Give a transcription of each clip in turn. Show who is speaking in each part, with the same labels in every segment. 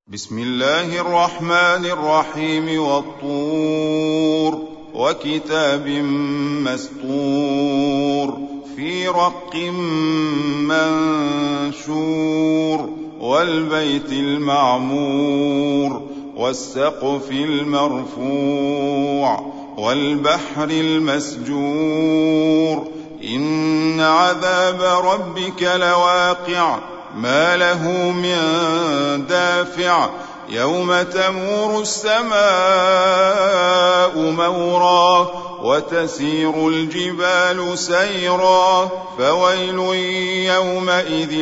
Speaker 1: بسم الله الرحمن الرحيم والطور وكتاب مسطور في رق منشور والبيت المعمور والسقف المرفوع والبحر المسجور إن عذاب ربك لواقع ما له من دافع يوم تمور السماء مورا وتسير الجبال سيرا فويل يومئذ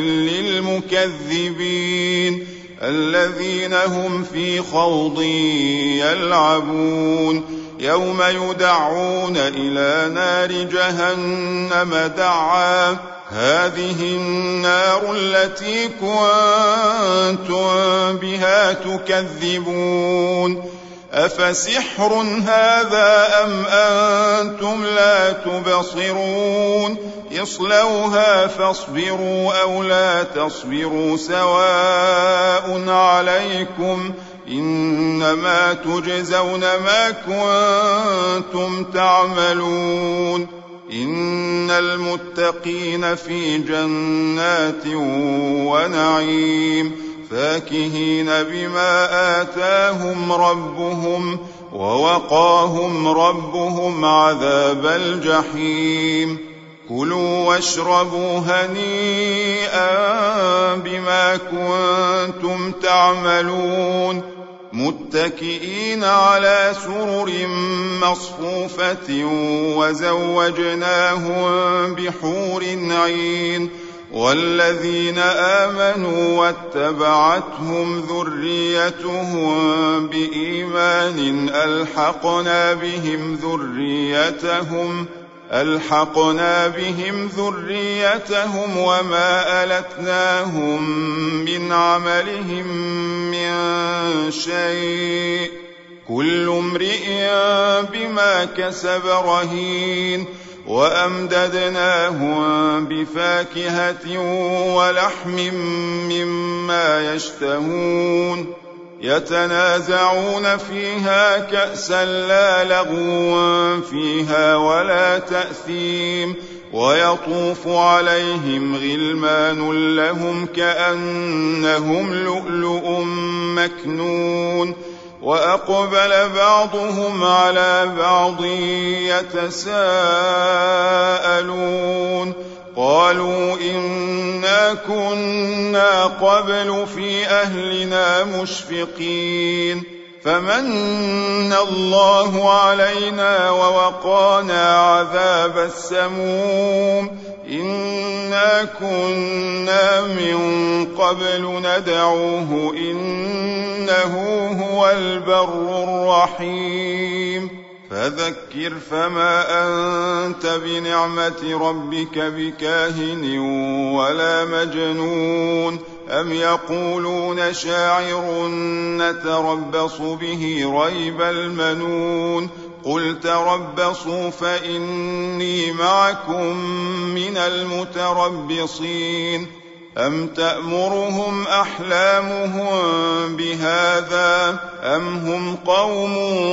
Speaker 1: للمكذبين الذين هم في خوض يلعبون يوم يدعون إلى نار جهنم دعا هذه النار التي كنتم بها تكذبون أفسحر هذا أم أنتم لا تبصرون اصلوها فاصبروا أو لا تصبروا سواء عليكم إنما تجزون ما كنتم تعملون إن المتقين في جنات ونعيم فاكهين بما آتاهم ربهم ووقاهم ربهم عذاب الجحيم كلوا واشربوا هنيئا بما كنتم تعملون متكئين على سرر مصفوفة وزوجناهم بحور عين والذين آمنوا واتبعتهم ذريتهم بإيمان ألحقنا بهم ذريتهم وما ألتناهم من عملهم من شيء كل امرئ بما كسب رهين وأمددناهم بفاكهة ولحم مما يشتهون يتنازعون فيها كأسا لا لغو فيها ولا تأثيم ويطوف عليهم غلمان لهم كأنهم لؤلؤ مكنون وأقبل بعضهم على بعض يتساءلون قالوا إنا كنا قبل في أهلنا مشفقين فمن الله علينا ووقانا عذاب السموم إنا كنا من قبل ندعوه إنه هو البر الرحيم فذكر فما أنت بنعمة ربك بكاهن ولا مجنون أم يقولون شاعر نتربص به ريب المنون قل تربصوا فإني معكم من المتربصين أم تأمرهم أحلامهم بهذا أم هم قوم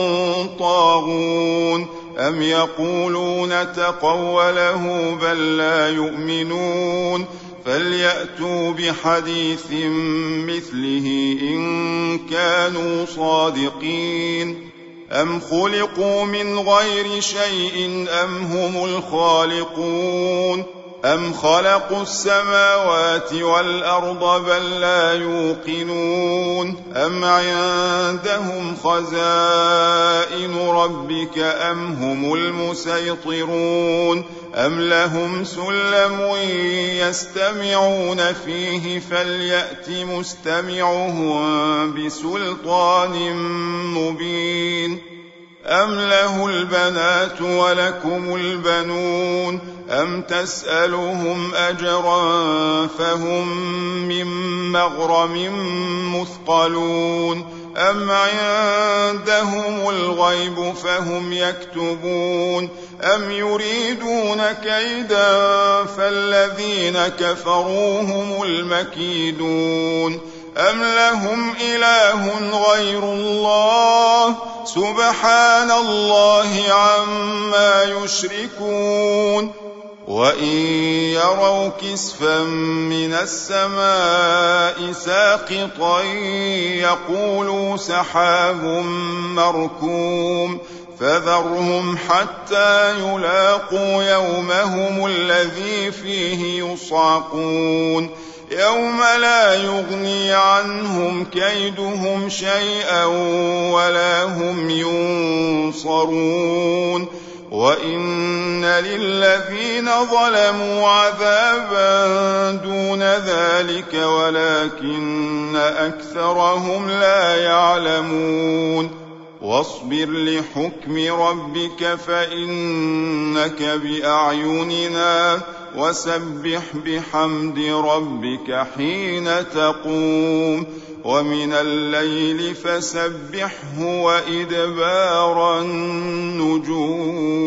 Speaker 1: طاغون أم يقولون تقوله بل لا يؤمنون فليأتوا بحديث مثله إن كانوا صادقين أم خلقوا من غير شيء أم هم الخالقون أم خلقوا السماوات والأرض بل لا يوقنون أم عندهم خزائن ربك أم هم المسيطرون أم لهم سلم يستمعون فيه فليأت مستمعهم بسلطان مبين أم له البنات ولكم البنون أم تسألهم أجرا فهم من مغرم مثقلون أم عندهم الغيب فهم يكتبون أم يريدون كيدا فالذين كفروا هم المكيدون أم لهم إله غير الله سبحان الله عما يشركون وإن يروا كسفا من السماء ساقطا يقولوا سحاب مركوم فذرهم حتى يلاقوا يومهم الذي فيه يصعقون يوم لا يغني عنهم كيدهم شيئا ولا هم ينصرون وإن للذين ظلموا عذابا دون ذلك ولكن أكثرهم لا يعلمون واصبر لحكم ربك فإنك بأعيننا وسبح بحمد ربك حين تقوم ومن الليل فسبحه وإدبار النجوم